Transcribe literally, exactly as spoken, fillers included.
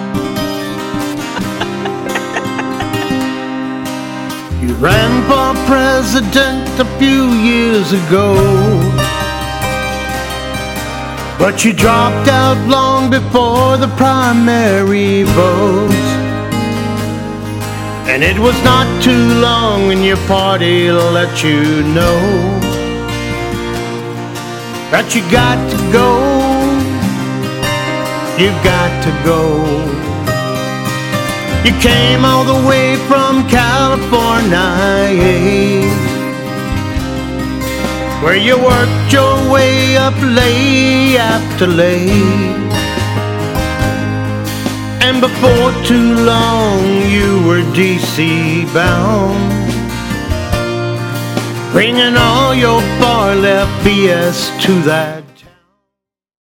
You ran for president a few years ago, but you dropped out long before the primary votes. And it was not too long when your party let you know that you got to go, you've got to go. You came all the way from California, where you worked your way up lay after lay. And before too long you were D C bound, bringing all your far left B S to that